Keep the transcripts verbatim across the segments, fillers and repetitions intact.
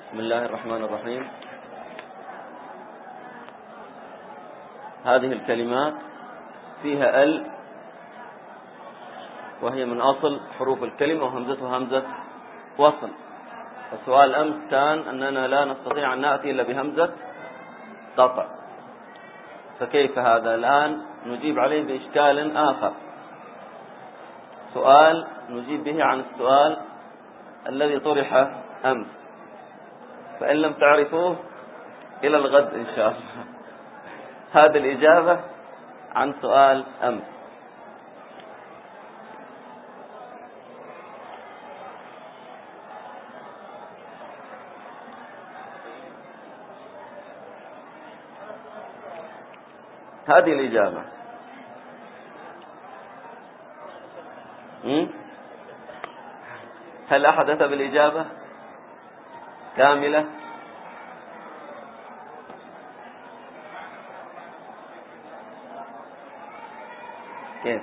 بسم الله الرحمن الرحيم. هذه الكلمات فيها ال، وهي من أصل حروف الكلمة، وهمزتها همزة وصل. السؤال أمس كان أننا لا نستطيع أن نأتي إلا بهمزة قطع، فكيف هذا؟ الآن نجيب عليه بإشكال آخر، سؤال نجيب به عن السؤال الذي طرح أمس، فإن لم تعرفوه إلى الغد إن شاء الله. هذه الإجابة عن سؤال أمس. هذه الإجابة. هل أحد أتى بالإجابة كاملة؟ كيف؟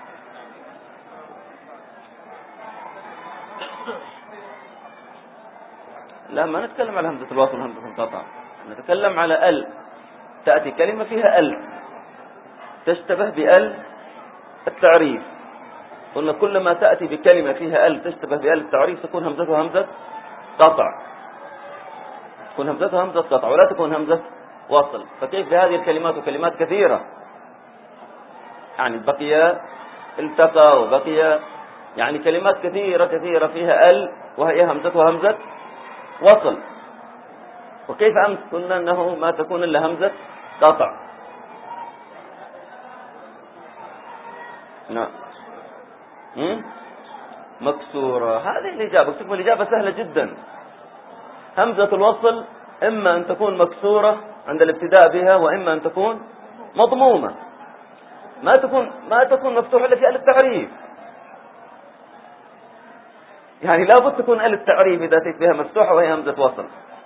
لا، ما نتكلم على همزة الوصل وهمزة القطع، نتكلم على ال. تأتي كلمة فيها ال تشتبه بال التعريف. قلنا كل ما تأتي بكلمة فيها ال تشتبه بال التعريف تكون همزتها همزة قطع، تكون همزتها همزة قطع ولا تكون همزة وصل. فكيف بهذه الكلمات وكلمات كثيرة؟ يعني بقي التقى، وبقي يعني كلمات كثيرة كثيرة فيها ال وهي همزتها همزة وصل. وكيف أمس قلنا أنه ما تكون إلا همزة قطع. نعم. مكسورة. هذه الإجابة. تكون الإجابة سهلة جدا. همزة الوصل إما أن تكون مكسورة عند الابتداء بها، وإما أن تكون مضمومة. ما تكون ما تكون مفتوحة إلا في ال التعريف. يعني لابد تكون ال التعريف إذا أتيت بها مفتوحة وهي همزة وصل،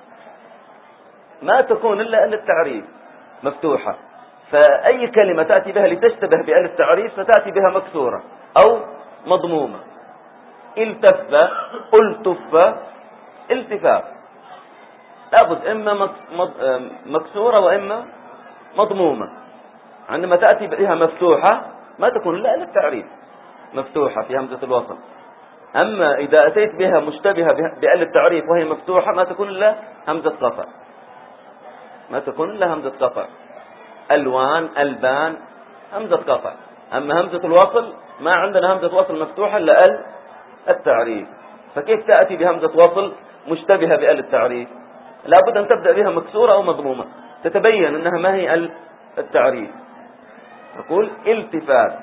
ما تكون إلا ال التعريف مفتوحة. فأي كلمة تأتي بها لتشتبه بال التعريف ستأتي بها مكسورة أو مضمومة. التف، التف، التفاف، لابد إما مكسورة وإما مضمومة. عندما تأتي بها مفتوحة ما تكون إلا ال التعريف مفتوحة في همزة الوصل. أما إذا أتيت بها مشتبهة بال التعريف وهي مفتوحة ما تكون إلا همزة قطع، ما تكون إلا همزة قطع. ألوان، ألبان، همزة قطع. أما همزة الوصل ما عندنا همزة وصل مفتوحة إلا ال التعريف. فكيف تأتي بهمزة وصل مشتبهة بال التعريف؟ لابد أن تبدأ بها مكسورة أو مضمومة تتبين أنها ما هي ال التعريف. تقول التفات،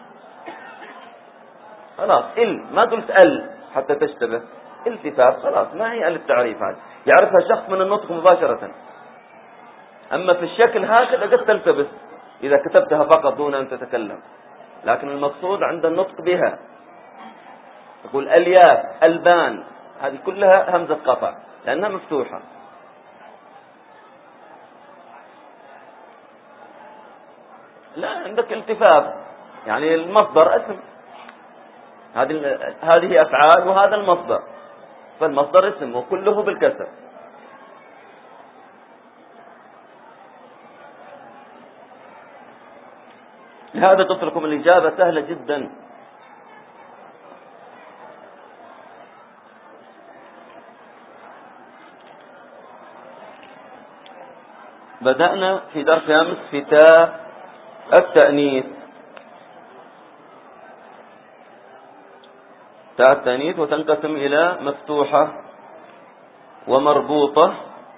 خلاص ال، ما قلت ال حتى تشتبه. التفات خلاص ما هي ال التعريف، هذه يعرفها شخص من النطق مباشرة. أما في الشكل هكذا قد تلتبس إذا كتبتها فقط دون أن تتكلم، لكن المقصود عند النطق بها. تقول الياف، البان، هذه كلها همزة قطع لأنها مفتوحة. لا، عندك التفاف يعني المصدر اسم، هذه هذه أفعال وهذا المصدر، فالمصدر اسم وكله بالكسر. لهذا قلت لكم الإجابة سهلة جدا. بدأنا في درس أمس في تاء التأنيث، تاء التأنيث، وتنقسم إلى مفتوحة ومربوطة.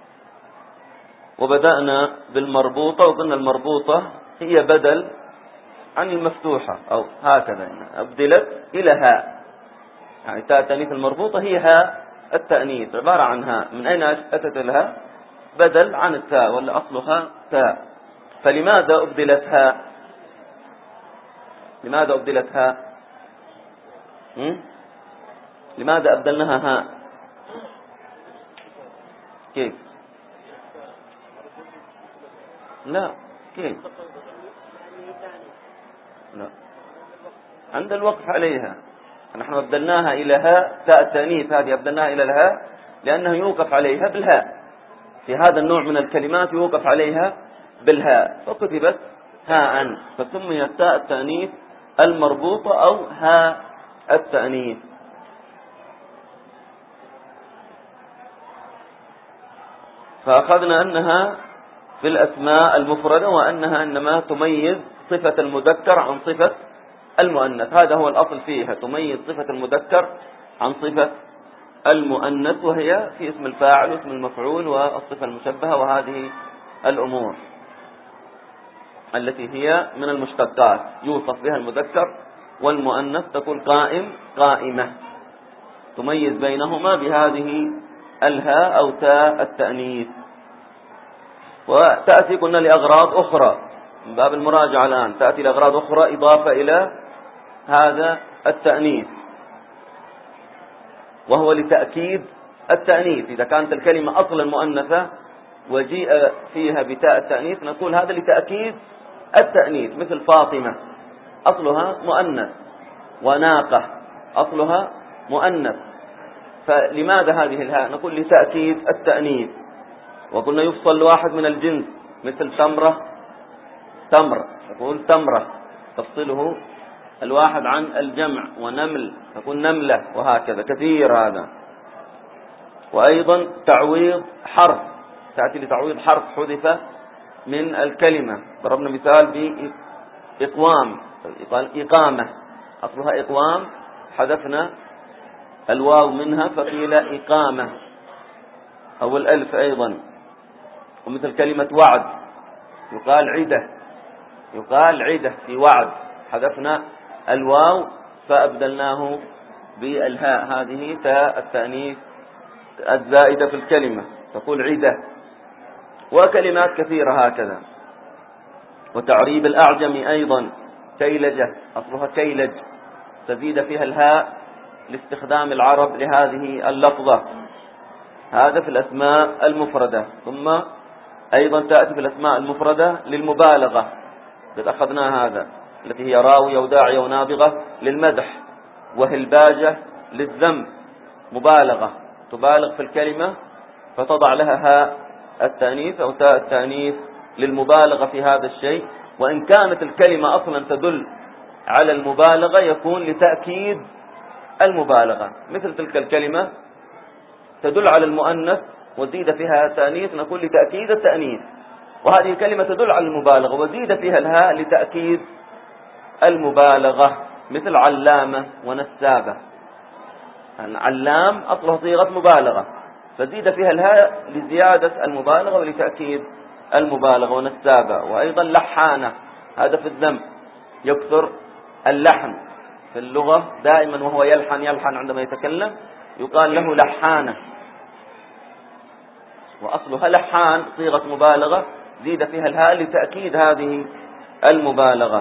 وبدأنا بالمربوطة وقلنا المربوطة هي بدل عن المفتوحة، أو هكذا يعني أبدلت إلى هاء. يعني تاء التأنيث المربوطة هي هاء التأنيث، عبارة عن هاء. من أين أتت الهاء؟ بدل عن التاء، ولا أصلها تاء. فلماذا أبدلت هاء؟ لماذا أبدلت هاء؟ لماذا أبدلناها هاء؟ كيف؟ لا، كيف؟ لا، عند الوقف عليها. نحن أبدلناها إلى هاء، تاء التأنيث هذه أبدلناها إلى الهاء لأنه يوقف عليها بالهاء، في هذا النوع من الكلمات يوقف عليها بالهاء، فكتبت هاء، فسميت تاء التأنيث المربوطة أو هاء التأنيث. فأخذنا أنها في الأسماء المفردة، وأنها إنما تميز صفة المذكر عن صفة المؤنث، هذا هو الأصل فيها، تميز صفة المذكر عن صفة المؤنث، وهي في اسم الفاعل واسم المفعول والصفة المشبهة، وهذه الأمور التي هي من المشتقات يوصف بها المذكر والمؤنث، تقول قائم قائمة، تميز بينهما بهذه الهاء أو تاء التأنيث. وتأتي قلنا لأغراض أخرى من باب المراجعة الآن، تأتي لأغراض أخرى إضافة إلى هذا التأنيث، وهو لتأكيد التأنيث. إذا كانت الكلمة أصلا مؤنثة وجيء فيها بتاء التأنيث نقول هذا لتأكيد التأنيث، مثل فاطمة أصلها مؤنث، وناقة أصلها مؤنث، فلماذا هذه الهاء؟ نقول لتأكيد التأنيث. وقلنا يفصل واحد من الجنس، مثل تمرة تمر، تقول تمرة تفصله الواحد عن الجمع، ونمل تقول نملة، وهكذا كثير هذا. وأيضا تعويض حرف، تأتي لتعويض حرف حذف من الكلمة، ضربنا مثال بإقوام، إقامة أصلها إقوام، حذفنا الواو منها فقيل إقامة، أو الألف أيضا. ومثل كلمة وعد، يقال عدة، يقال عدة في وعد، حذفنا الواو فأبدلناه بالهاء، هذه تاء التأنيث الزائدة في الكلمة، تقول عدة. وكلمات كثيرة هكذا. وتعريب الأعجم أيضا، كيلجة أصلها كيلج، تزيد فيها الهاء لاستخدام العرب لهذه اللفظة، هذا في الأسماء المفردة. ثم أيضا تأتي في الأسماء المفردة للمبالغة، قد أخذنا هذا، التي هي راوية وداعية ونابغة للمدح، وهلباجة للذم، مبالغة تبالغ في الكلمة فتضع لها هاء التأنيث أو تاء التأنيث للمبالغة في هذا الشيء. وإن كانت الكلمة أصلا تدل على المبالغة يكون لتأكيد المبالغة، مثل تلك الكلمة تدل على المؤنث وزيد فيها تأنيث، نقول لتأكيد التأنيث. وهذه الكلمة تدل على المبالغة وزيد فيها الهاء لتأكيد المبالغة، مثل علامة ونسابة. علام أصلها صيغة مبالغة، فزيد فيها الهاء لزيادة المبالغة ولتأكيد المبالغة. ونسابة. وأيضا لحانة، هذا في الذم، يكثر اللحن في اللغة دائما، وهو يلحن يلحن عندما يتكلم يقال له لحانة، وأصلها لحان، صيغة مبالغة زيد فيها الهاء لتأكيد هذه المبالغة.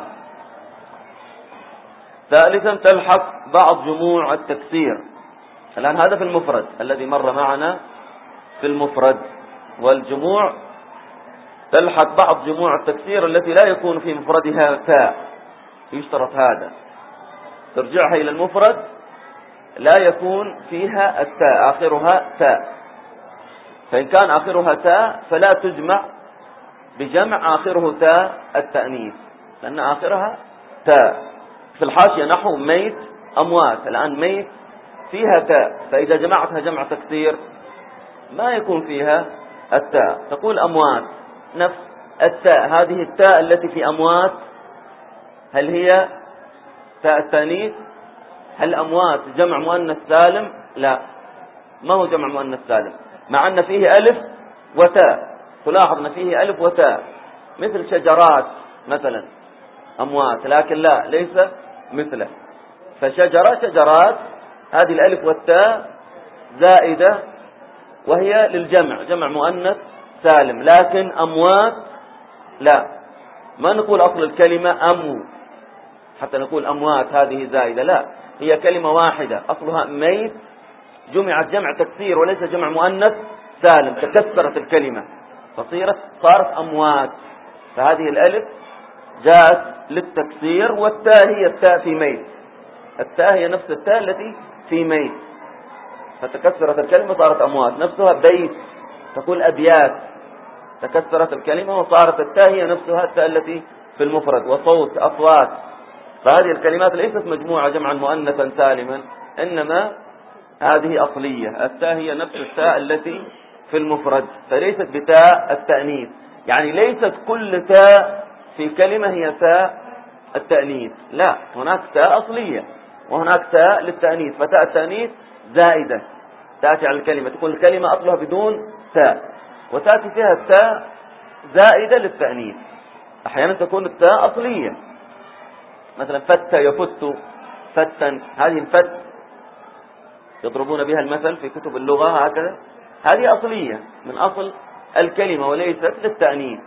ثالثا تلحق بعض جموع التكسير. الآن هذا في المفرد الذي مر معنا في المفرد، والجموع تلحق بعض جموع التكسير التي لا يكون في مفردها تاء، يشترط هذا، ترجعها إلى المفرد لا يكون فيها التاء، آخرها تاء، فإن كان آخرها تاء فلا تجمع بجمع آخره تاء التأنيث، لأن آخرها تاء. في الحاشية نحو ميت أموات، الآن ميت فيها تاء، فإذا جمعتها جمع تكسير ما يكون فيها التاء، تقول أموات، نفس التاء، هذه التاء التي في أموات هل هي تاء التأنيث؟ هل أموات جمع مؤنث سالم؟ لا، ما هو جمع مؤنث سالم، مع أن فيه ألف وتاء، تلاحظ أن فيه ألف وتاء، مثل شجرات مثلا أموات، لكن لا، ليس مثله. فشجرة شجرات، هذه الألف والتاء زائدة وهي للجمع، جمع مؤنث سالم، لكن أموات لا، ما نقول أصل الكلمة أمو حتى نقول أموات هذه زائدة، لا، هي كلمة واحدة أصلها ميت، جمعت جمع تكسير وليس جمع مؤنث سالم، تكسرت الكلمة فصيرت صارت أموات، فهذه الألف جاءت للتكسير، والتاء هي التاء في ميت، التاء هي نفس التاء التي في ميت، فتكسرت الكلمة صارت أموات. نفسها بيت تقول أبيات، تكسرت الكلمة وصارت التاء هي نفسها التاء التي في المفرد. وصوت أصوات، فهذه الكلمات ليست مجموعة جمعا مؤنثا سالما، إنما هذه أصلية. التاء هي نفس التاء التي في المفرد، فليست بتاء التأنيث. يعني ليست كل تاء في كلمة هي تاء التأنيث، لا، هناك تاء أصلية وهناك تاء للتأنيث. فتاء التأنيث زائدة تأتي على الكلمة، تكون الكلمة أصلها بدون تاء، وتأتي فيها التاء زائدة للتأنيث. أحيانا تكون التاء أصلية، مثلا فت يفت فتا، هذه الفت يضربون بها المثل في كتب اللغة هكذا، هذه أصلية من أصل الكلمة وليست للتأنيث.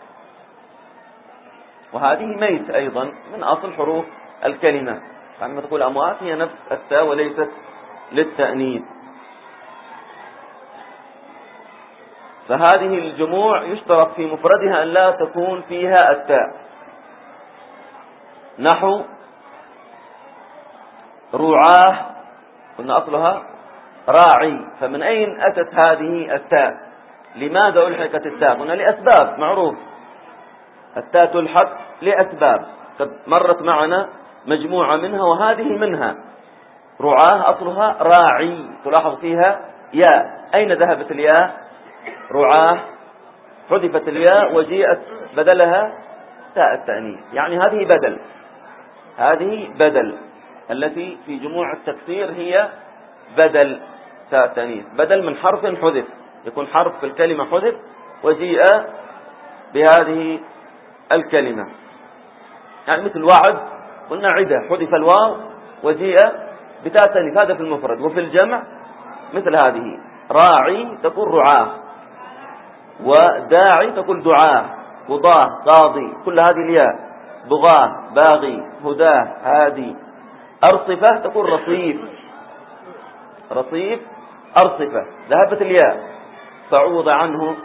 وهذه ميت أيضا من أصل حروف الكلمة، عندما تقول أموات هي نفس التاء وليست للتأنيث. فهذه الجموع يشترط في مفردها أن لا تكون فيها التاء، نحو رعاه قلنا أصلها راعي، فمن أين أتت هذه التاء؟ لماذا ألحقت التاء؟ قلنا لأسباب معروف، التاء تلحق لأسباب قد مرت معنا مجموعة منها، وهذه منها. رعاه أصلها راعي، تلاحظ فيها ياء، أين ذهبت الياء؟ رعاه حذفت الياء وجيءت بدلها تاء التأنيث، يعني هذه بدل، هذه بدل التي في جموع التكسير هي بدل تاء التأنيث، بدل من حرف حذف، يكون حرف في الكلمة حذف وجيء بهذه الكلمة. يعني مثل وعد قلنا عدة، حذف الواو وجيء بتاء التأنيث، هذا في المفرد. وفي الجمع مثل هذه راعي تقول رعاه، وداعي تقول دعاه، قضاه قاضي، كل هذه الياء، بغاه باغي هداه هادي. أرصفة تقول رصيف، رصيف أرصفة، ذهبت الياء فعوض عنه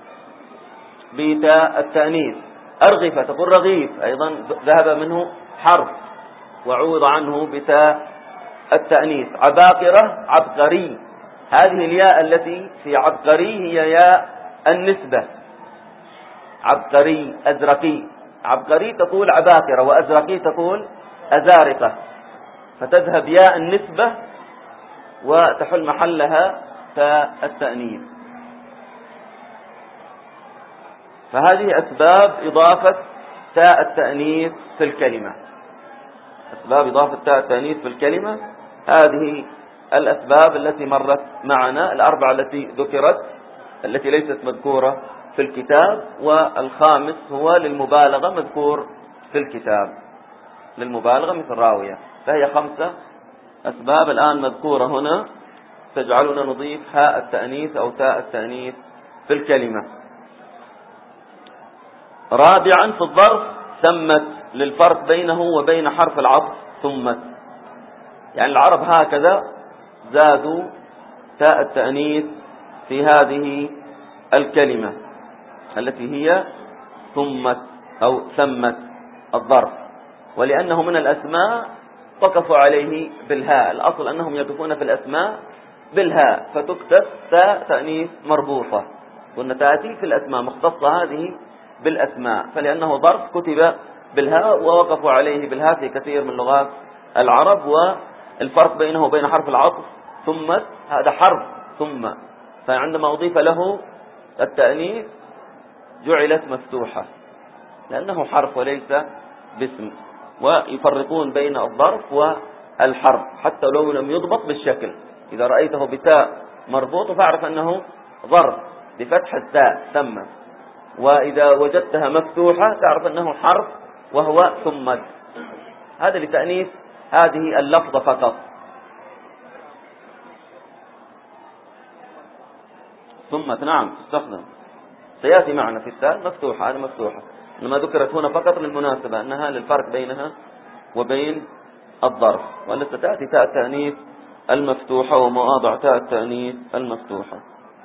بتاء التأنيث. أرغفة تقول رغيف، أيضا ذهب منه حرف وعوض عنه بتاء التأنيث. عباقرة عبقري، هذه الياء التي في عبقري هي ياء النسبة، عبقري أزرقي، عبقري تقول عباقرة وأزرقي تقول أزارقة، فتذهب ياء النسبة وتحل محلها تاء التأنيث. فهذه أسباب إضافة تاء التأنيث في الكلمة، أسباب إضافة تاء التأنيث في الكلمة، هذه الأسباب التي مرت معنا، الأربعة التي ذكرت التي ليست مذكورة في الكتاب، والخامس هو للمبالغة مذكور في الكتاب، للمبالغة مثل راوية. فهي خمسة أسباب الآن مذكورة هنا تجعلنا نضيف هاء التأنيث أو تاء التأنيث في الكلمة. رابعا في الظرف ثمت، للفرق بينه وبين حرف العطف ثمت، يعني العرب هكذا زادوا تاء التأنيث في هذه الكلمة التي هي ثمت أو ثمت الظرف، ولأنه من الأسماء وقفوا عليه بالهاء، الأصل أنهم يقفون في الأسماء بالهاء، فتكتب تاء تأنيث مربوطة، قلنا تأتي في الأسماء مختصة هذه بالأسماء، فلأنه ظرف كتب بالهاء ووقفوا عليه بالهاء في كثير من لغات العرب. والفرق بينه وبين حرف العطف ثمت، هذا حرف ثم، فعندما أضيف له التأنيث جعلت مفتوحة لأنه حرف وليس باسم. ويفرقون بين الظرف والحرف حتى لو لم يضبط بالشكل، إذا رأيته بتاء مربوط فاعرف أنه ظرف بفتح التاء ثم، وإذا وجدتها مفتوحة تعرف أنه حرف وهو ثمت. هذا لتأنيث هذه اللفظة فقط. ثمت نعم تستخدم، سيأتي معنا في التاء مفتوحة، هذه مفتوحة، إنما ذكرت هنا فقط للمناسبة أنها للفرق بينها وبين الظرف، والتي تأتي تاء التأنيث المفتوحة ومواضع تاء التأنيث المفتوحة.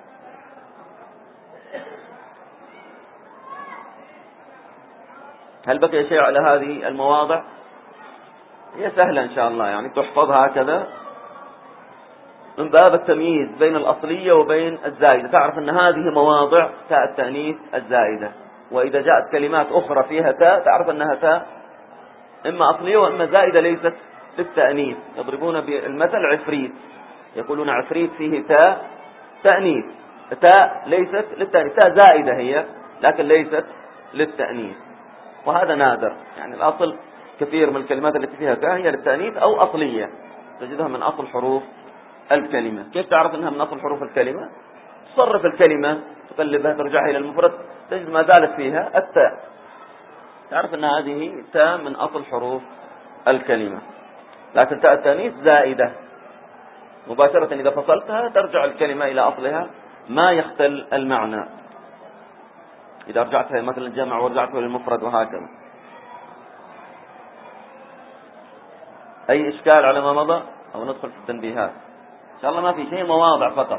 هل بقي شيء على هذه المواضع؟ هي سهلة إن شاء الله، يعني تحفظها هكذا من باب التمييز بين الأصلية وبين الزائدة. تعرف أن هذه مواضع تاء التأنيث الزائدة، وإذا جاءت كلمات أخرى فيها تاء تعرف أنها تاء إما أصلية وإما زائدة ليست للتأنيث. يضربون بالمثل عفريت، يقولون عفريت فيه تاء تأنيث، تاء ليست للتأنيث، تاء زائدة هي لكن ليست للتأنيث، وهذا نادر. يعني الأصل كثير من الكلمات التي فيها تاء هي للتأنيث أو أصلية، تجدها من أصل حروف الكلمة. كيف تعرف أنها من أصل حروف الكلمة؟ تصرف الكلمة، تقلبها، ترجعها إلى المفرد، تجد ما زالت فيها التاء، تعرف أن هذه تاء من أصل حروف الكلمة. لكن تاء التأنيث زائدة مباشرة، إذا فصلتها ترجع الكلمة إلى أصلها ما يختل المعنى، إذا رجعتها مثلا الجمع ورجعتها للمفرد وهكذا. أي إشكال على ما مضى أو ندخل في التنبيهات؟ إن شاء الله ما في شيء، مواضع فقط.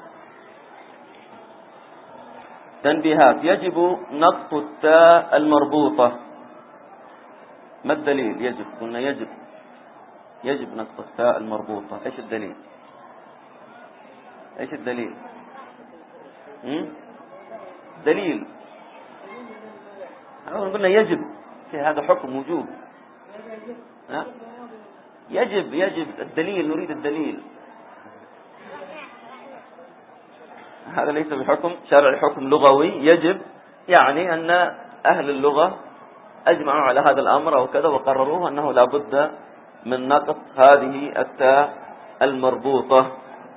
تنبيهات: يجب نقط التاء المربوطة. ما الدليل؟ يجب، قلنا يجب يجب نقط التاء المربوطة. ايش الدليل؟ ايش الدليل؟ هم؟ دليل قلنا يجب، في هذا حكم وجوب. ها؟ يجب يجب الدليل، نريد الدليل. هذا ليس بحكم شرعي، حكم لغوي. يجب يعني أن أهل اللغة أجمعوا على هذا الأمر أو كذا وقرروه أنه لا بد من نقط هذه التاء المربوطة،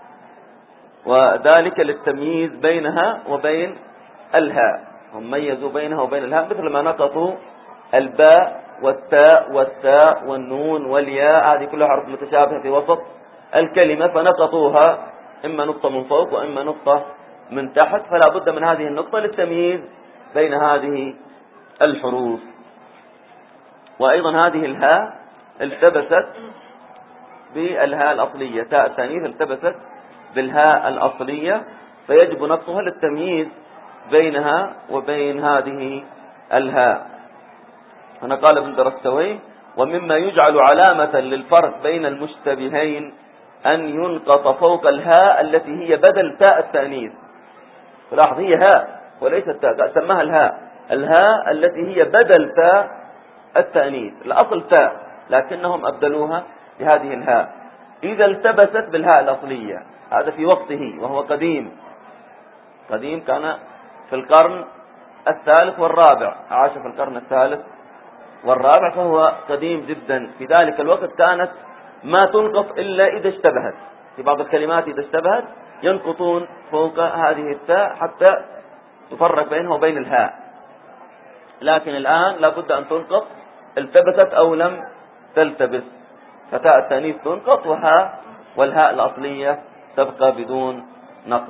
وذلك للتمييز بينها وبين الهاء. هم ميزوا بينها وبين الهاء، مثل ما نقطوا الباء والتاء والتاء والنون والياء، هذه كلها حروف متشابهة في وسط الكلمة، فنقطوها إما نقطة من فوق وإما نقطة من تحت، فلا بد من هذه النقطة للتمييز بين هذه الحروف. وأيضا هذه الهاء التبست بالهاء الأصلية، تاء التأنيث التبست بالهاء الأصلية، فيجب نقصها للتمييز بينها وبين هذه الهاء. هنا قال ابن درستوي: ومما يجعل علامة للفرق بين المشتبهين أن ينقط فوق الهاء التي هي بدل تاء التأنيث. لاحظ، هي هاء وليست تاء، سماها الهاء، الهاء التي هي بدل تاء التأنيث، الأصل تاء لكنهم أبدلوها بهذه الهاء. إذا التبست بالهاء الأصلية، هذا في وقته وهو قديم، قديم كان في القرن الثالث والرابع، عاش في القرن الثالث والرابع، فهو قديم جدا. في ذلك الوقت كانت ما تنقط إلا إذا اشتبهت، في بعض الكلمات إذا اشتبهت ينقطون فوق هذه التاء حتى تفرق بينها وبين الهاء. لكن الآن لابد أن تنقط التبست أو لم تلتبس، فتاء التأنيث تنقط وهاء والهاء الأصلية تبقى بدون نقط،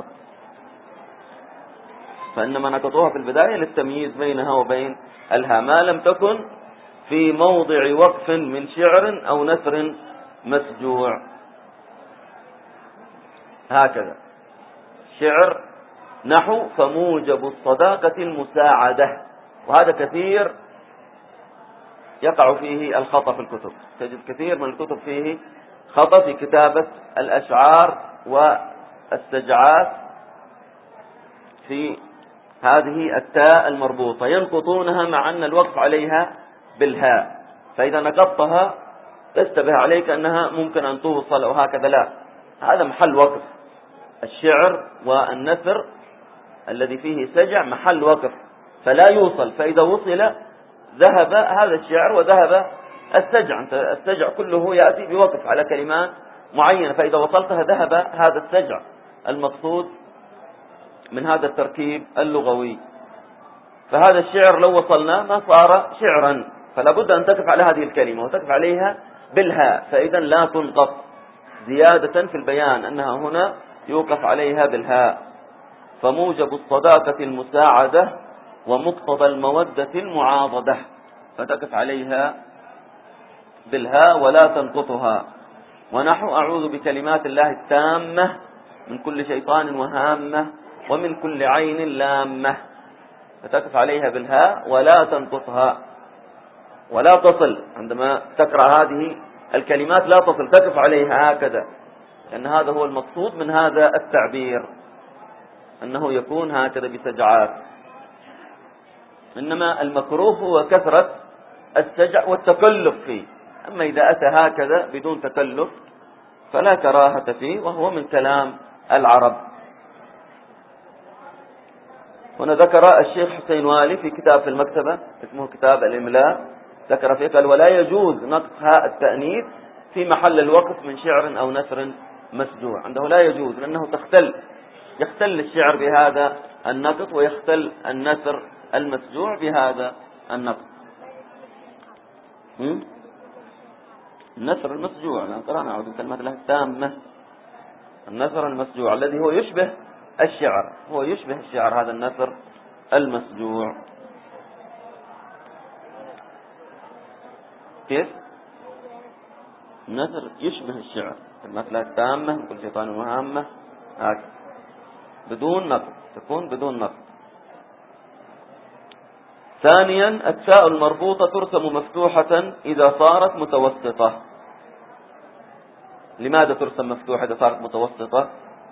فإنما نقطوها في البداية للتمييز بينها وبين الهاء، ما لم تكن في موضع وقف من شعر أو نثر مسجوع. هكذا شعر نحو: فموجب الصداقة المساعدة، وهذا كثير يقع فيه الخطأ في الكتب، تجد كثير من الكتب فيه خطأ في كتابة الأشعار والسجعات في هذه التاء المربوطة، ينقطونها مع أن الوقف عليها بالهاء، فإذا نقطها تشتبه عليك أنها ممكن أن توصل أو هكذا، لا، هذا محل وقف. الشعر والنثر الذي فيه سجع محل وقف فلا يوصل، فإذا وصل ذهب هذا الشعر وذهب السجع. السجع كله يأتي بوقف على كلمات معينة، فإذا وصلتها ذهب هذا السجع المقصود من هذا التركيب اللغوي. فهذا الشعر لو وصلنا ما صار شعرا، فلا بد أن تقف على هذه الكلمة وتقف عليها بالهاء، فإذا لا تنقص، زيادة في البيان أنها هنا يوقف عليها بالهاء. فموجب الصداقة المساعدة ومقتضى المودة المعاضدة، فتقف عليها بالهاء ولا تنقطها. ونحو: أعوذ بكلمات الله التامة من كل شيطان وهامة ومن كل عين لامة، فتقف عليها بالهاء ولا تنقطها ولا تصل. عندما تقرأ هذه الكلمات لا تصل، تقف عليها هكذا لأن هذا هو المقصود من هذا التعبير، أنه يكون هكذا بسجعات. إنما المكروه هو كثرة السجع والتكلف فيه. أما إذا أتى هكذا بدون تكلف فلا كراهة فيه، وهو من كلام العرب. هنا ذكر الشيخ حسين والي في كتاب في المكتبة اسمه كتاب الإملاء، ذكر فيه قال: ولا يجوز نقص هاء التأنيث في محل الوقف من شعر أو نثر مسجوع. عنده لا يجوز، لأنه تختل يختل الشعر بهذا النقص، ويختل النثر المسجوع بهذا النقص. النثر المسجوع الآن قرأنا عود كلمات الله التامة. النثر المسجوع الذي هو يشبه الشعر، هو يشبه الشعر هذا النثر المسجوع. كيف؟ النثر يشبه الشعر، كلمات الله التامة كل شيطان وهامة هكذا بدون نقص، تكون بدون نقص. ثانيا التاء المربوطة ترسم مفتوحة إذا صارت متوسطة. لماذا ترسم مفتوحة إذا صارت متوسطة؟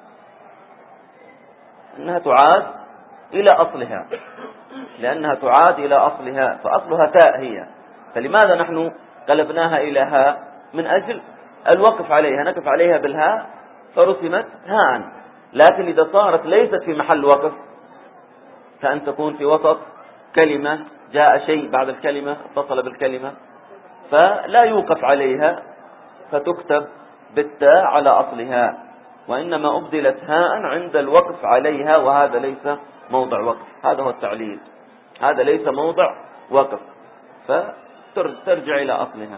إنها تعاد إلى أصلها، لأنها تعاد إلى أصلها، فأصلها تاء هي، فلماذا نحن قلبناها إلى هاء؟ من أجل الوقف عليها، نقف عليها بالهاء فرسمت هاء. لكن إذا صارت ليست في محل وقف، كأن تكون في وسط كلمة، جاء شيء بعد الكلمة اتصل بالكلمة، فلا يوقف عليها فتكتب بالتاء على أصلها، وإنما أبدلت هاء عند الوقف عليها، وهذا ليس موضع وقف. هذا هو التعليل، هذا ليس موضع وقف، فترجع إلى أصلها.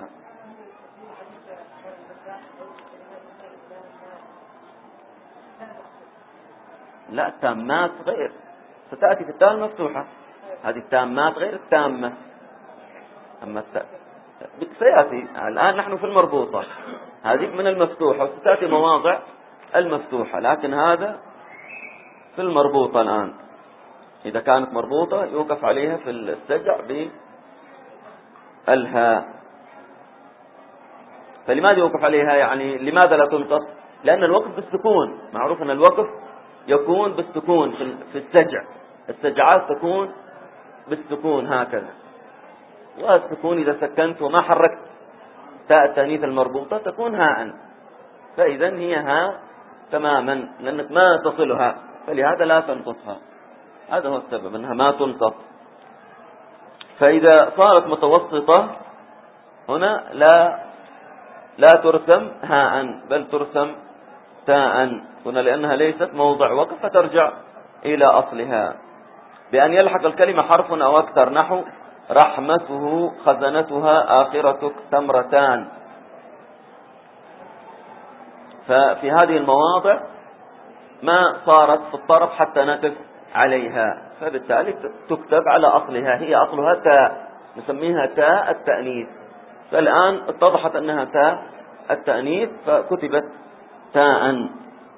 لا، التامات غير، ستأتي في التاء المفتوحة، هذه التامات غير التامة. أما التاء سيأتي الآن، نحن في المربوطة، هذه من المفتوحة وستأتي مواضع المفتوحة، لكن هذا في المربوطة الآن. إذا كانت مربوطة يوقف عليها في السجع بالهاء. فلماذا يوقف عليها؟ يعني لماذا لا تنقص؟ لأن الوقف بالسكون، معروف أن الوقف يكون بالسكون في السجع، السجعات تكون بالسكون هكذا، والسكون إذا سكنت وما حركت تاء التأنيث المربوطة تكون هاء، فإذا هي هاء تماما، لأنك ما تصلها، فلهذا لا تنقصها. هذا هو السبب، أنها ما تنقص. فإذا صارت متوسطة هنا لا لا ترسم هاء، بل ترسم تاء هنا، لأنها ليست موضع وقف، فترجع إلى أصلها. بأن يلحق الكلمة حرف أو أكثر، نحو رحمته خزنتها آخرتك تمرتان. ففي هذه المواضع ما صارت في الطرف حتى نقف عليها، فبالتالي تكتب على أصلها، هي أصلها تاء، نسميها تاء التأنيث. فالآن اتضحت أنها تاء التأنيث فكتبت تاء.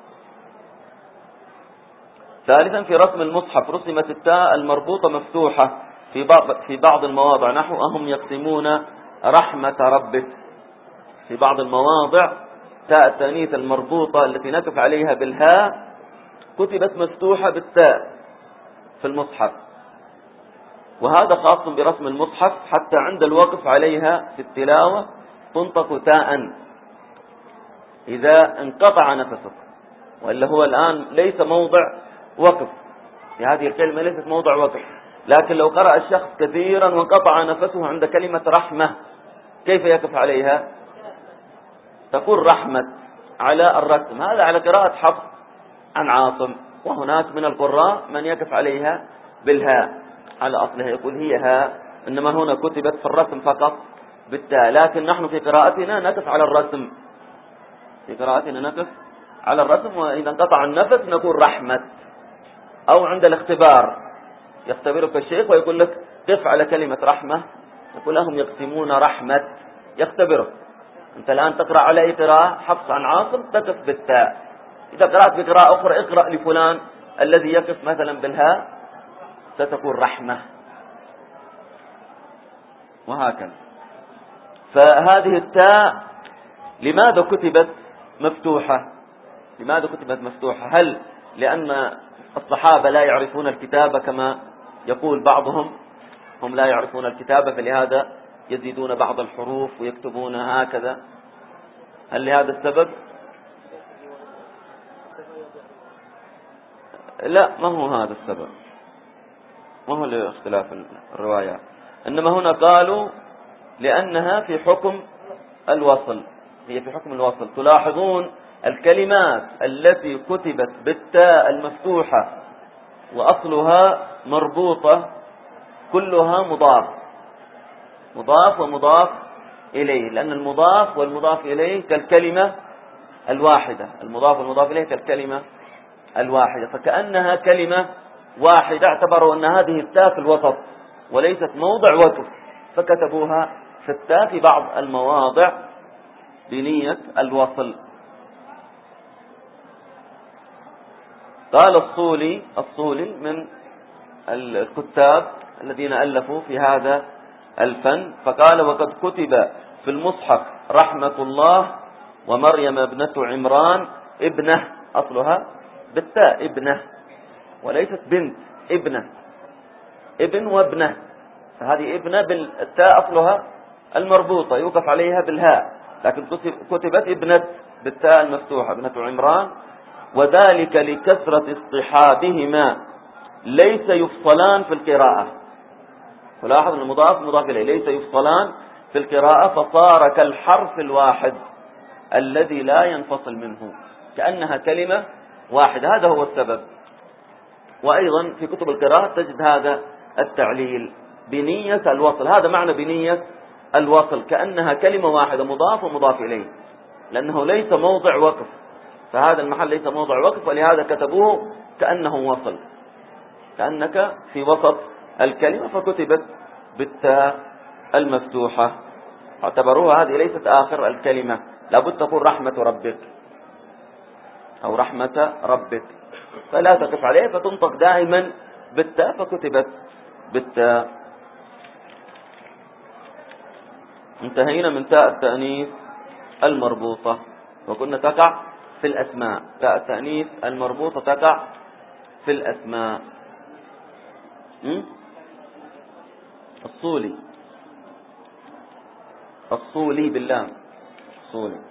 ثالثا في رسم المصحف رسمت التاء المربوطة مفتوحة في بعض في بعض المواضع، نحو أهم يقسمون رحمة ربك. في بعض المواضع تاء التأنيث المربوطة التي نقف عليها بالهاء كتبت مفتوحة بالتاء في المصحف، وهذا خاص برسم المصحف، حتى عند الوقف عليها في التلاوة تنطق تاء إذا انقطع نفسك، وإلا هو الآن ليس موضع وقف، هذه الكلمة ليست موضع وقف. لكن لو قرأ الشخص كثيرا وانقطع نفسه عند كلمة رحمة، كيف يقف عليها؟ تقول رحمة على الرسم. هذا على قراءة حفص عن عاصم، وهناك من القراء من يقف عليها بالهاء على أصلها، يقول هي هاء، إنما هنا كتبت في الرسم فقط بالتاء. لكن نحن في قراءتنا نقف على الرسم، في قراءتنا نقف على الرسم، وإذا انقطع النفس نقول رحمة. أو عند الاختبار يختبرك الشيخ ويقول لك قف على كلمة رحمة، يقول لهم يقسمون رحمة، يختبرك. أنت الآن تقرأ على أي قراءة؟ حفص عن عاصم، تقف بالتاء. إذا قرأت بقراءة أخرى اقرأ لفلان الذي يقف مثلا بالهاء، ستكون رحمة، وهكذا. فهذه التاء لماذا كتبت مفتوحة؟ لماذا كتبت مفتوحة؟ هل لأن الصحابة لا يعرفون الكتابة كما يقول بعضهم، هم لا يعرفون الكتابة فلهذا يزيدون بعض الحروف ويكتبون هكذا؟ هل لهذا السبب؟ لا، ما هو هذا السبب، ما هو لاختلاف الروايات، إنما هنا قالوا لأنها في حكم الوصل، هي في حكم الوصل. تلاحظون الكلمات التي كتبت بالتاء المفتوحة وأصلها مربوطة كلها مضاف مضاف ومضاف إليه، لأن المضاف والمضاف إليه كالكلمة الواحدة، المضاف والمضاف إليه كالكلمة الواحدة، فكأنها كلمة واحدة. اعتبروا أن هذه التاء في الوسط وليست موضع وقف، فكتبوها في التاء في بعض المواضع بنية الوصل. قال الصولي الصولي من الكتاب الذين ألفوا في هذا الفن، فقال: وقد كتب في المصحف رحمة الله ومريم ابنة عمران ابنه، أصلها بالتاء ابنه وليست بنت، ابنه، ابن وابنه، فهذه ابنه بالتاء أصلها المربوطة يوقف عليها بالهاء، لكن كتبت ابنة بالتاء المفتوحة ابنة عمران، وذلك لكثرة اصطحابهما ليس يفصلان في القراءة. فلاحظ أن المضاف مضاف إليه ليس يفصلان في القراءة، فصار كالحرف الواحد الذي لا ينفصل منه، كأنها كلمة واحدة. هذا هو السبب. وأيضا في كتب القراءة تجد هذا التعليل بنية الوصل، هذا معنى بنية الوصل، كأنها كلمة واحدة مضاف ومضاف إليه، لأنه ليس موضع وقف، فهذا المحل ليس موضع وقف، ولهذا كتبوه كأنه وصل، كأنك في وسط الكلمة، فكتبت بالتاء المفتوحة. اعتبروها هذه ليست آخر الكلمة، لابد تقول رحمة ربك أو رحمة ربك، فلا تقف عليه، فتنطق دائما بالتاء، فكتبت بالتاء. انتهينا من تاء التأنيث المربوطة، وكنا تقع في الأسماء. تاء التأنيث المربوطة تقع في الأسماء. الصولي الصولي باللام، الصولي.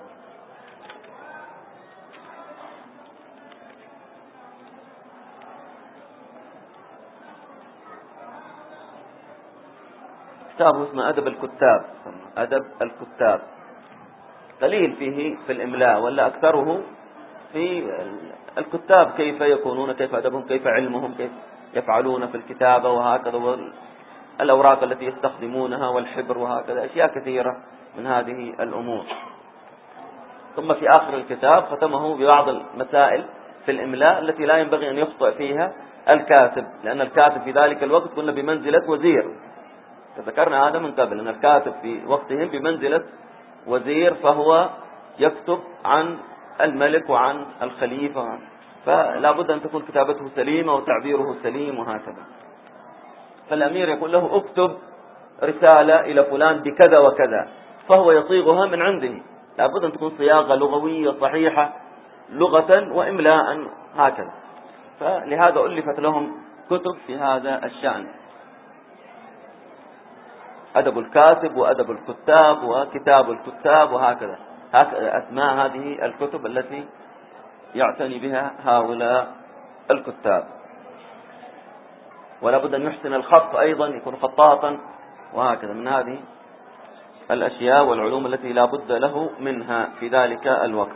كتابه اسمه أدب الكتاب، أدب الكتاب، قليل فيه في الإملاء، ولا أكثره في الكتاب، كيف يكونون، كيف أدبهم، كيف علمهم، كيف يفعلون في الكتابة، وهكذا، والأوراق التي يستخدمونها والحبر، وهكذا أشياء كثيرة من هذه الأمور. ثم في آخر الكتاب ختمه ببعض المسائل في الإملاء التي لا ينبغي أن يخطئ فيها الكاتب، لأن الكاتب في ذلك الوقت كنا بمنزلة وزير، تذكرنا هذا من قبل، أن الكاتب في وقتهم بمنزلة وزير، فهو يكتب عن الملك وعن الخليفة، فلا بد أن تكون كتابته سليمة وتعبيره سليم وهكذا. فالأمير يقول له: اكتب رسالة إلى فلان بكذا وكذا، فهو يصيغها من عنده، لا بد أن تكون صياغة لغوية صحيحة لغة وإملاء هكذا، فلهذا ألفت لهم كتب في هذا الشأن، أدب الكاتب وأدب الكتاب وكتاب الكتاب وهكذا، هكذا أسماء هذه الكتب التي يعتني بها هؤلاء الكتاب. ولا بد أن يحسن الخط أيضا، يكون خطاطا وهكذا، من هذه الأشياء والعلوم التي لا بد له منها في ذلك الوقت.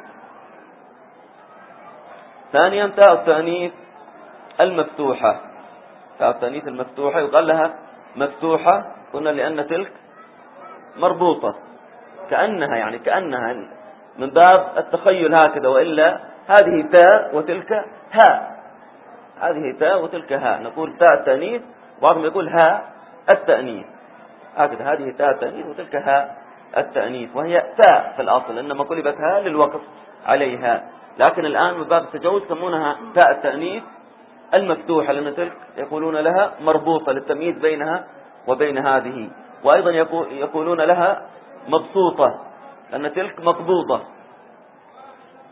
ثانيا تاء التأنيث المفتوحة. تاء التأنيث المفتوحة يقال لها مفتوحة، قلنا لأن تلك مربوطة، كأنها يعني كأنها من باب التخيل هكذا، وإلا هذه تاء وتلك هاء، هذه تاء وتلك هاء، نقول تاء التأنيث، بعضهم يقول هاء التأنيث، هكذا، هذه تاء التأنيث وتلك هاء التأنيث، وهي تاء في الأصل، إنما قلبت هاء للوقف عليها، لكن الآن من باب التجوز يسمونها تاء التأنيث المفتوحة، لأن تلك يقولون لها مربوطة للتمييز بينها وبين هذه، وأيضا يقولون لها مبسوطة لأن تلك مقبوضة،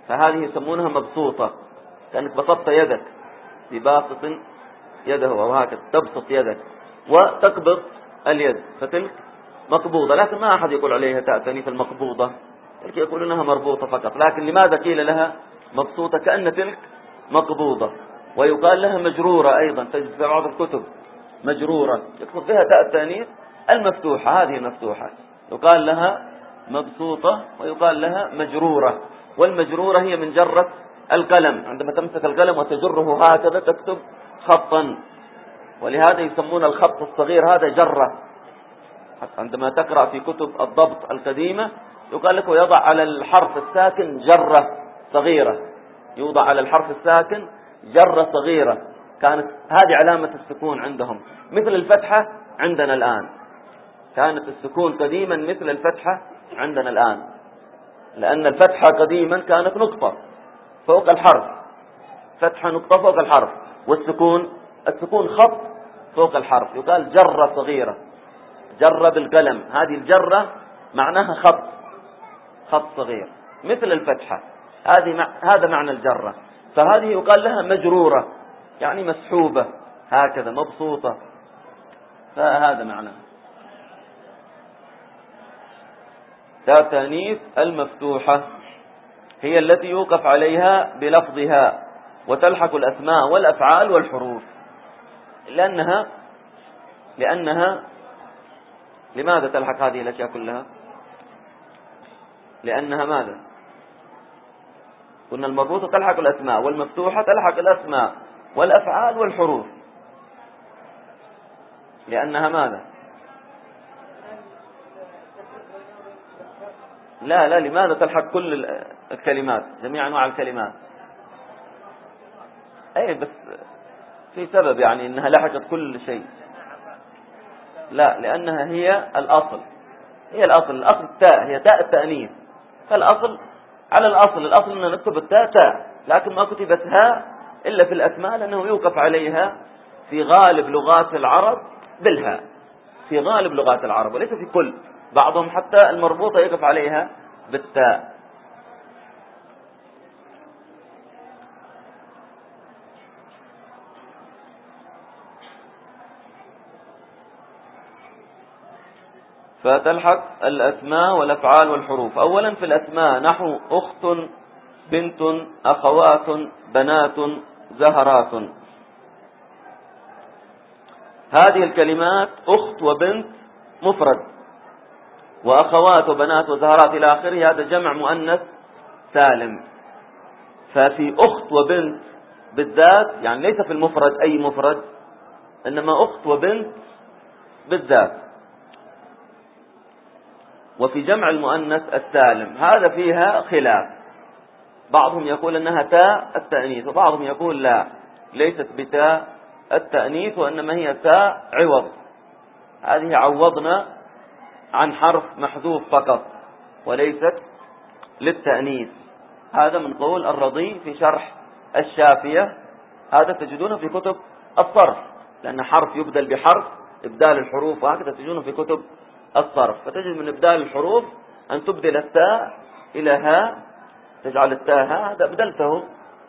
فهذه يسمونها مبسوطة، كأنك بسطت يدك، بباسط يده وهكذا تبسط يدك وتقبض اليد، فتلك مقبوضة. لكن ما أحد يقول عليها تاء تأنيث المقبوضة، تلك يقولونها مربوطة فقط. لكن لماذا قيل لها مبسوطة؟ كأن تلك مقبوضة. ويقال لها مجرورة أيضا، تجد في بعض الكتب مجرورة يقصد بها تاء التأنيث المفتوحة، هذه مفتوحة يقال لها مبسوطة، ويقال لها مجرورة. والمجرورة هي من جرة القلم، عندما تمسك القلم وتجره هكذا تكتب خطا، ولهذا يسمون الخط الصغير هذا جرة. عندما تقرأ في كتب الضبط القديمة يقال لك ويضع على الحرف الساكن جرة صغيرة، يوضع على الحرف الساكن جرة صغيرة، كانت هذه علامة السكون عندهم مثل الفتحة عندنا الآن. كانت السكون قديما مثل الفتحة عندنا الآن، لأن الفتحة قديما كانت نقطة فوق الحرف، فتحة نقطة فوق الحرف، والسكون السكون خط فوق الحرف، يقال جرة صغيرة، جرة بالقلم، هذه الجرة معناها خط، خط صغير مثل الفتحة، هذه هذا معنى الجرة. فهذه يقال لها مجرورة، يعني مسحوبة هكذا مبسوطة، فهذا معنى تاء التأنيث المفتوحة. هي التي يوقف عليها بلفظها وتلحق الأسماء والأفعال والحروف، لأنها لأنها لماذا تلحق هذه الأشياء كلها؟ لأنها ماذا؟ قلنا المربوطة تلحق الأسماء، والمفتوحة تلحق الأسماء والأفعال والحروف. لأنها ماذا؟ لا لا لماذا تلحق كل الكلمات، جميع أنواع الكلمات؟ أي بس في سبب، يعني إنها لحقت كل شيء. لا، لأنها هي الأصل، هي الأصل، الأصل التاء، هي تاء التأنيث، فالأصل على الأصل، الأصل أن نكتب التاء تاء، لكن ما كتبت هاء إلا في الأسماء، لأنه يوقف عليها في غالب لغات العرب بالهاء، في غالب لغات العرب وليس في كل، بعضهم حتى المربوطة يقف عليها بالتاء. فتلحق الأسماء والأفعال والحروف. أولا في الأسماء نحو أخت، بنت، أخوات، بنات، زهرات. هذه الكلمات أخت وبنت مفرد، وأخوات وبنات وزهرات إلى آخره هذا جمع مؤنث سالم. ففي أخت وبنت بالذات، يعني ليس في المفرد أي مفرد، إنما أخت وبنت بالذات. وفي جمع المؤنث السالم هذا فيها خلاف، بعضهم يقول أنها تاء التأنيث، وبعضهم يقول لا، ليست بتاء التأنيث، وإنما هي تاء عوض، هذه عوضنا عن حرف محذوف فقط وليست للتأنيث. هذا من قول الرضي في شرح الشافية، هذا تجدونه في كتب الصرف، لأن حرف يبدل بحرف، إبدال الحروف وهكذا تجدونه في كتب الصرف. فتجد من إبدال الحروف أن تبدل التاء إلى هاء، تجعل التاء هاء، هذا بدلته.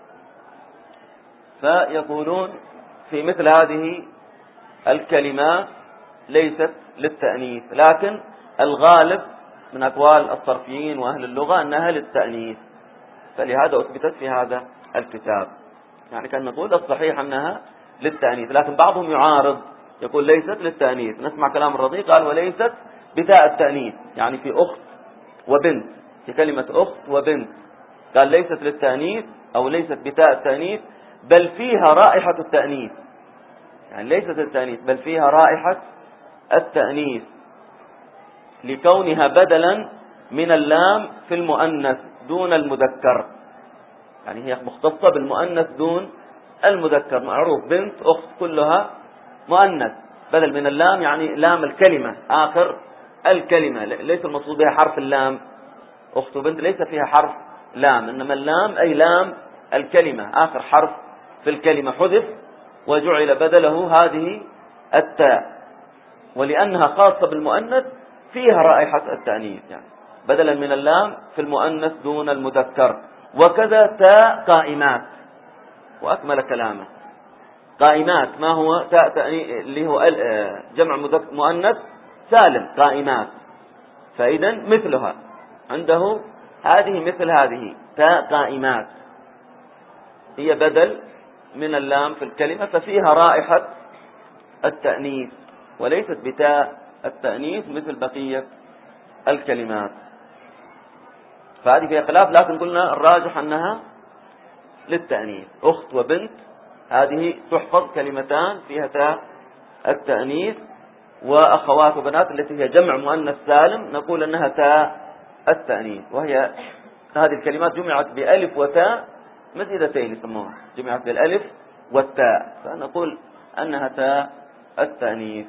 فيقولون في مثل هذه الكلمات ليست للتأنيث، لكن الغالب من أقوال الصرفيين وأهل اللغة أنها للتأنيث، فلهذا أثبتت في هذا الكتاب. يعني كان نقول الصحيح أنها للتأنيث، لكن بعضهم يعارض يقول ليست للتأنيث. نسمع كلام الرضي قال وليست بتاء التأنيث، يعني في أخت وبنت، في كلمة أخت وبنت قال ليست للتأنيث أو ليست بتاء التأنيث، بل فيها رائحة التأنيث، يعني ليست للتأنيث بل فيها رائحة التأنيث، لكونها بدلا من اللام في المؤنث دون المذكر، يعني هي مختصة بالمؤنث دون المذكر. معروف بنت أخت كلها مؤنث، بدل من اللام يعني لام الكلمة، آخر الكلمة، ليس المقصود بها حرف اللام. أخت وبنت ليس فيها حرف لام، إنما اللام أي لام الكلمة، آخر حرف في الكلمة حذف وجعل بدله هذه التاء، ولأنها خاصة بالمؤنث فيها رائحة التأنيث، يعني بدلا من اللام في المؤنث دون المذكر. وكذا تاء قائمات. وأكمل كلامه. قائمات ما هو تاء تأنيث اللي هو جمع مؤنث سالم قائمات. فإذا مثلها عنده هذه مثل هذه تاء قائمات، هي بدل من اللام في الكلمة، ففيها رائحة التأنيث وليست بتاء التأنيث مثل بقية الكلمات. فهذه فيها خلاف، لكن قلنا الراجح أنها للتأنيث. أخت وبنت هذه تحفظ كلمتان فيها تاء التأنيث، وأخوات وبنات التي هي جمع مؤنث سالم نقول أنها تاء التأنيث، وهي هذه الكلمات جمعت بألف وتاء مزيدتين يسموها، جمعت بالألف والتاء، فنقول أنها تاء التأنيث.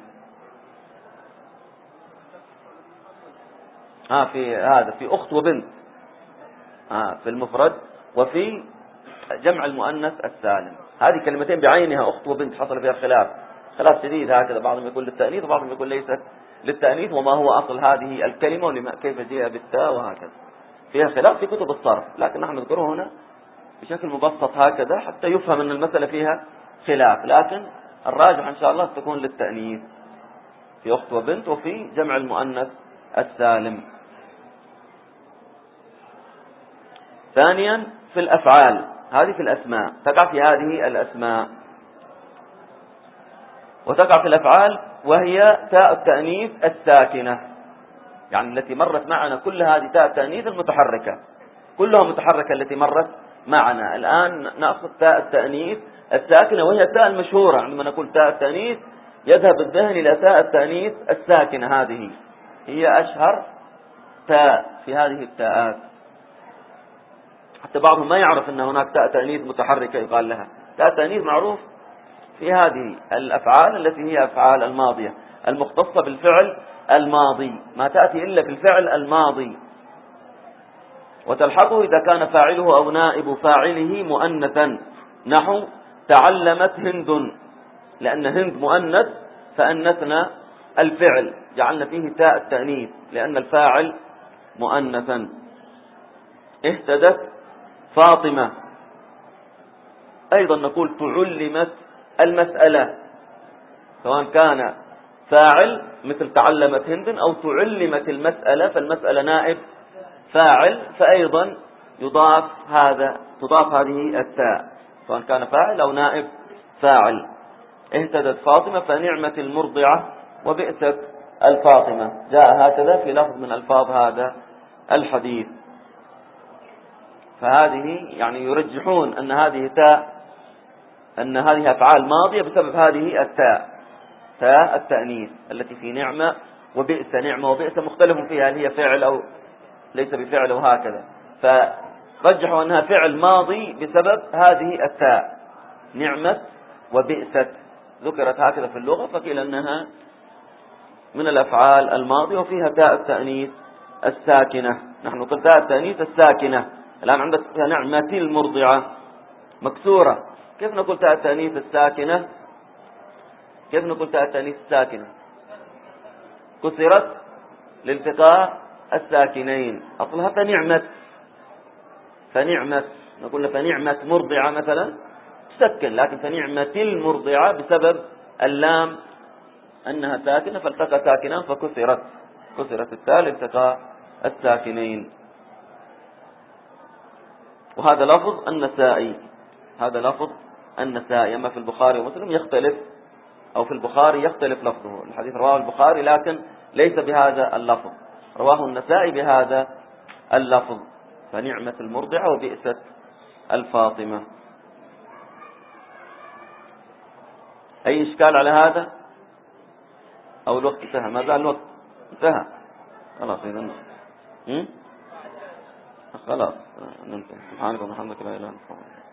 آه في هذا في أخت وبنت آه في المفرد، وفي جمع المؤنث السالم هذه كلمتين بعينها أخت وبنت حصل فيها خلاف خلاف شديد هكذا، بعضهم يقول للتأنيث وبعضهم يقول ليست للتأنيث، وما هو أصل هذه الكلمة وكيف جاء بالتاء، وهكذا فيها خلاف في كتب الصرف، لكن نحن نذكره هنا بشكل مبسط هكذا حتى يفهم أن المسألة فيها خلاف، لكن الراجح إن شاء الله تكون للتأنيث في أخت وبنت وفي جمع المؤنث السالم. ثانيا في الأفعال، هذه في الأسماء تقع في هذه الأسماء، وتقع في الأفعال وهي تاء التأنيث الساكنة، يعني التي مرت معنا كل هذه تاء التأنيث المتحركة كلها متحركة التي مرت معنا. الآن نأخذ تاء التأنيث الساكنة وهي التاء المشهورة، عندما نقول تاء التأنيث يذهب الذهن إلى تاء التأنيث الساكنة، هذه هي أشهر تاء في هذه التاءات، حتى بعضهم ما يعرف أن هناك تاء تأنيث متحركة يقال لها تاء تأنيث، معروف في هذه الأفعال التي هي أفعال الماضية المختصة بالفعل الماضي، ما تأتي إلا في الفعل الماضي، وتلحقه إذا كان فاعله أو نائب فاعله مؤنثا، نحو تعلمت هند، لأن هند مؤنث فأنثنا الفعل جعلنا فيه تاء التأنيث لأن الفاعل مؤنثا. اهتدت فاطمة، أيضا نقول تعلمت المسألة، سواء كان فاعل مثل تعلمت هند أو تعلمت المسألة، فالمسألة نائب فاعل، فأيضا يضاف هذا تضاف هذه التاء سواء كان فاعل أو نائب فاعل. اهتدت فاطمة فنعمت المرضعة وبئست الفاطمة، جاء هكذا في لفظ من ألفاظ هذا الحديث. فهذه يعني يرجحون أن هذه تاء أن هذه أفعال ماضية بسبب هذه التاء تاء التأنيث التي في نعمة وبئس. نعمة وبئس مختلف فيها هل هي فعل أو ليس بفعل وهكذا، فرجحوا أنها فعل ماضي بسبب هذه التاء نعمة وبئست، ذكرت هكذا في اللغة فقيل أنها من الأفعال الماضية وفيها تاء التأنيث الساكنة. نحن قلت تاء التأنيث الساكنة، الآن عندك نعمة المرضعة مكسورة، كيف نقول تاء التأنيث الساكنة؟ كيف نقول تاء التأنيث الساكنة؟ كسرت لالتقاء الساكنين، أصلها فنعمت فنعمت نقول فنعمت مرضعة مثلا تسكن، لكن فنعمة المرضعة بسبب اللام أنها ساكنة فالتقى ساكنان فكسرت كسرت التاء لالتقاء الساكنين. وهذا لفظ النسائي هذا لفظ النسائي أما في البخاري ومسلم يختلف، أو في البخاري يختلف لفظه، الحديث رواه البخاري لكن ليس بهذا اللفظ، رواه النسائي بهذا اللفظ فنعمة المرضعة وبئست الفاطمة. أي إشكال على هذا أو الوقت انتهى؟ ما زال الوقت انتهى خلاص إذن خلاص ننتهي. سبحانك وبحمدك لا إله إلا أنت.